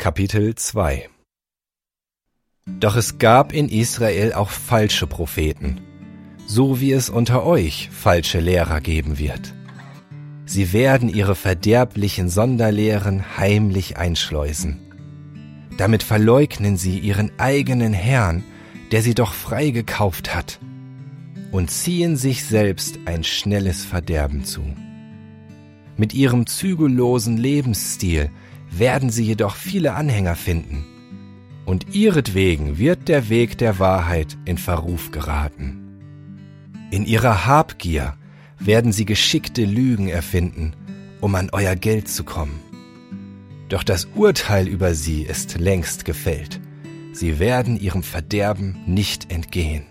Kapitel 2. Doch es gab in Israel auch falsche Propheten, so wie es unter euch falsche Lehrer geben wird. Sie werden ihre verderblichen Sonderlehren heimlich einschleusen. Damit verleugnen sie ihren eigenen Herrn, der sie doch frei gekauft hat, und ziehen sich selbst ein schnelles Verderben zu. Mit ihrem zügellosen Lebensstil werden sie jedoch viele Anhänger finden, und ihretwegen wird der Weg der Wahrheit in Verruf geraten. In ihrer Habgier werden sie geschickte Lügen erfinden, um an euer Geld zu kommen. Doch das Urteil über sie ist längst gefällt. Sie werden ihrem Verderben nicht entgehen.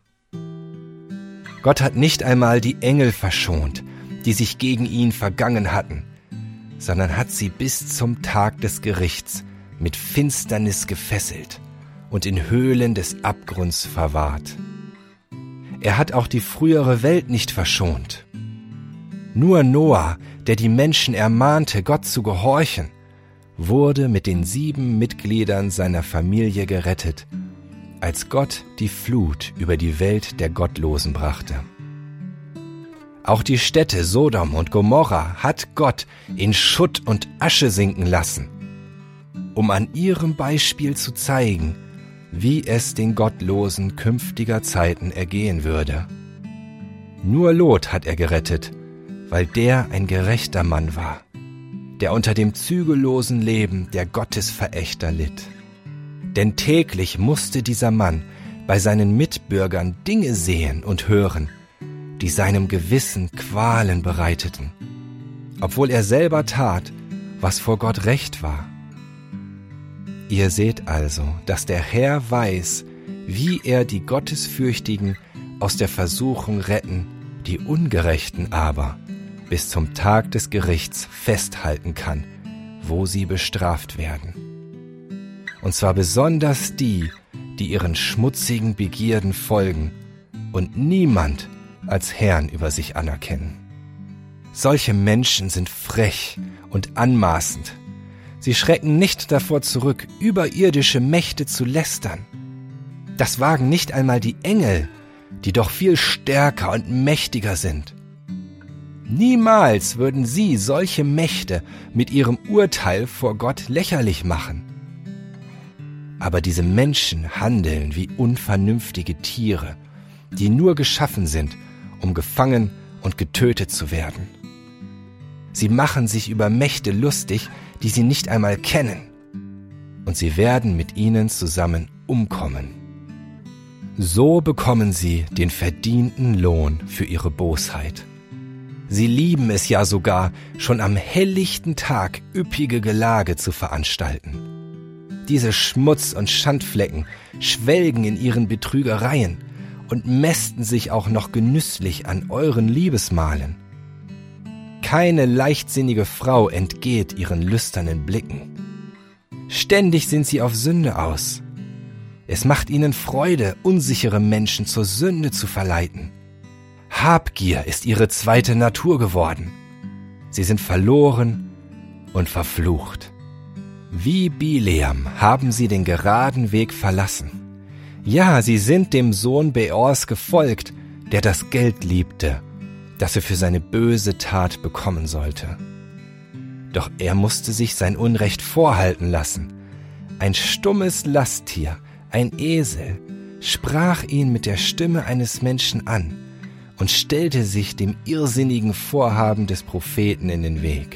Gott hat nicht einmal die Engel verschont, die sich gegen ihn vergangen hatten, sondern hat sie bis zum Tag des Gerichts mit Finsternis gefesselt und in Höhlen des Abgrunds verwahrt. Er hat auch die frühere Welt nicht verschont. Nur Noah, der die Menschen ermahnte, Gott zu gehorchen, wurde mit den 7 Mitgliedern seiner Familie gerettet, als Gott die Flut über die Welt der Gottlosen brachte. Auch die Städte Sodom und Gomorra hat Gott in Schutt und Asche sinken lassen, um an ihrem Beispiel zu zeigen, wie es den Gottlosen künftiger Zeiten ergehen würde. Nur Lot hat er gerettet, weil der ein gerechter Mann war, der unter dem zügellosen Leben der Gottesverächter litt. Denn täglich musste dieser Mann bei seinen Mitbürgern Dinge sehen und hören, die seinem Gewissen Qualen bereiteten, obwohl er selber tat, was vor Gott recht war. Ihr seht also, dass der Herr weiß, wie er die Gottesfürchtigen aus der Versuchung retten, die Ungerechten aber bis zum Tag des Gerichts festhalten kann, wo sie bestraft werden. Und zwar besonders die, die ihren schmutzigen Begierden folgen und niemand als Herrn über sich anerkennen. Solche Menschen sind frech und anmaßend. Sie schrecken nicht davor zurück, überirdische Mächte zu lästern. Das wagen nicht einmal die Engel, die doch viel stärker und mächtiger sind. Niemals würden sie solche Mächte mit ihrem Urteil vor Gott lächerlich machen. Aber diese Menschen handeln wie unvernünftige Tiere, die nur geschaffen sind, um gefangen und getötet zu werden. Sie machen sich über Mächte lustig, die sie nicht einmal kennen, und sie werden mit ihnen zusammen umkommen. So bekommen sie den verdienten Lohn für ihre Bosheit. Sie lieben es ja sogar, schon am helllichten Tag üppige Gelage zu veranstalten. Diese Schmutz- und Schandflecken schwelgen in ihren Betrügereien und mästen sich auch noch genüsslich an euren Liebesmalen. Keine leichtsinnige Frau entgeht ihren lüsternen Blicken. Ständig sind sie auf Sünde aus. Es macht ihnen Freude, unsichere Menschen zur Sünde zu verleiten. Habgier ist ihre zweite Natur geworden. Sie sind verloren und verflucht. Wie Bileam haben sie den geraden Weg verlassen. Ja, sie sind dem Sohn Beors gefolgt, der das Geld liebte, das er für seine böse Tat bekommen sollte. Doch er musste sich sein Unrecht vorhalten lassen. Ein stummes Lasttier, ein Esel, sprach ihn mit der Stimme eines Menschen an und stellte sich dem irrsinnigen Vorhaben des Propheten in den Weg.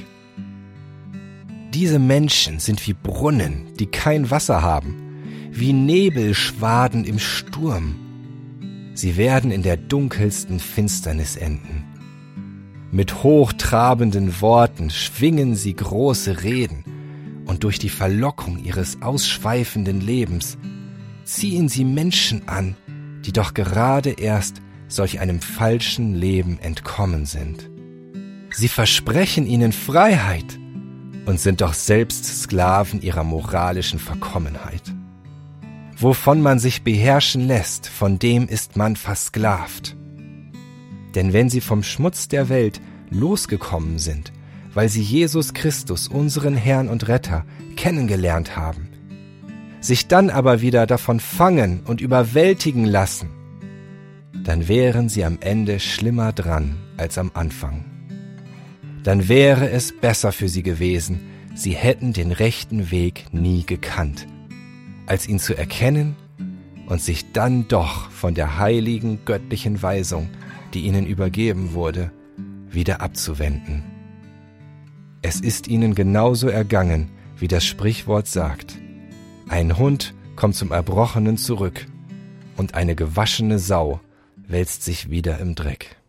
Diese Menschen sind wie Brunnen, die kein Wasser haben, wie Nebelschwaden im Sturm. Sie werden in der dunkelsten Finsternis enden. Mit hochtrabenden Worten schwingen sie große Reden, und durch die Verlockung ihres ausschweifenden Lebens ziehen sie Menschen an, die doch gerade erst solch einem falschen Leben entkommen sind. Sie versprechen ihnen Freiheit und sind doch selbst Sklaven ihrer moralischen Verkommenheit. Wovon man sich beherrschen lässt, von dem ist man versklavt. Denn wenn sie vom Schmutz der Welt losgekommen sind, weil sie Jesus Christus, unseren Herrn und Retter, kennengelernt haben, sich dann aber wieder davon fangen und überwältigen lassen, dann wären sie am Ende schlimmer dran als am Anfang. Dann wäre es besser für sie gewesen, sie hätten den rechten Weg nie gekannt, als ihn zu erkennen und sich dann doch von der heiligen göttlichen Weisung, die ihnen übergeben wurde, wieder abzuwenden. Es ist ihnen genauso ergangen, wie das Sprichwort sagt: Ein Hund kommt zum Erbrochenen zurück und eine gewaschene Sau wälzt sich wieder im Dreck.